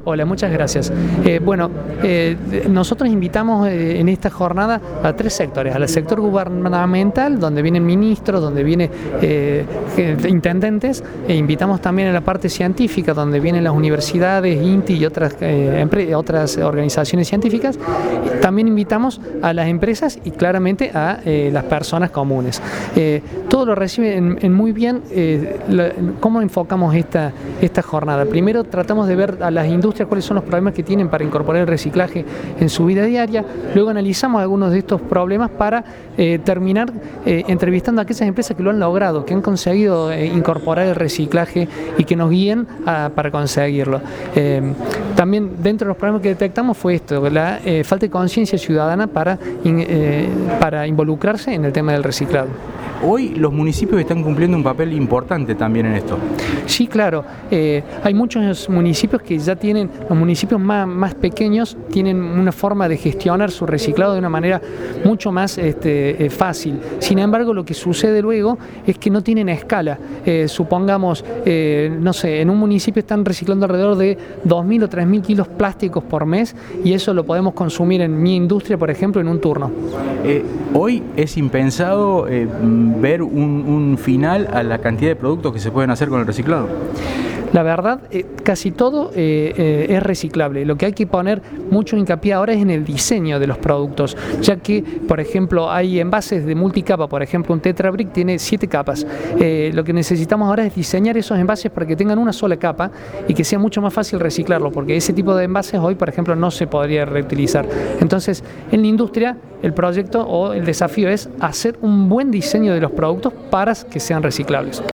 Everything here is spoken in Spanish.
Hola, muchas gracias. Nosotros invitamos en esta jornada a 3 sectores: al sector gubernamental, donde vienen ministros, donde vienen intendentes, e invitamos también a la parte científica, donde vienen las universidades, INTI y otras organizaciones científicas. También invitamos a las empresas y claramente a las personas comunes. Todo lo reciben muy bien. ¿Cómo enfocamos esta jornada? Primero tratamos de ver a las industrias cuáles son los problemas que tienen para incorporar el reciclaje en su vida diaria. Luego analizamos algunos de estos problemas para terminar entrevistando a aquellas empresas que lo han logrado, que han conseguido incorporar el reciclaje y que nos guíen para conseguirlo. También dentro de los problemas que detectamos fue esto, la falta de conciencia ciudadana para involucrarse en el tema del reciclado. Hoy los municipios están cumpliendo un papel importante también en esto. Sí, claro. Hay muchos municipios que ya tienen, los municipios más pequeños tienen una forma de gestionar su reciclado de una manera mucho más fácil. Sin embargo, lo que sucede luego es que no tienen escala. Supongamos, no sé, en un municipio están reciclando alrededor de 2.000 o 3.000 kilos plásticos por mes, y eso lo podemos consumir en mi industria, por ejemplo, en un turno. Hoy es impensado ver un final a la cantidad de productos que se pueden hacer con el reciclado. La verdad, casi todo es reciclable. Lo que hay que poner mucho hincapié ahora es en el diseño de los productos, ya que, por ejemplo, hay envases de multicapa. Por ejemplo, un Tetra Brick tiene 7 capas. Lo que necesitamos ahora es diseñar esos envases para que tengan una sola capa y que sea mucho más fácil reciclarlo, porque ese tipo de envases hoy, por ejemplo, no se podría reutilizar. Entonces, en la industria, el proyecto o el desafío es hacer un buen diseño de los productos para que sean reciclables.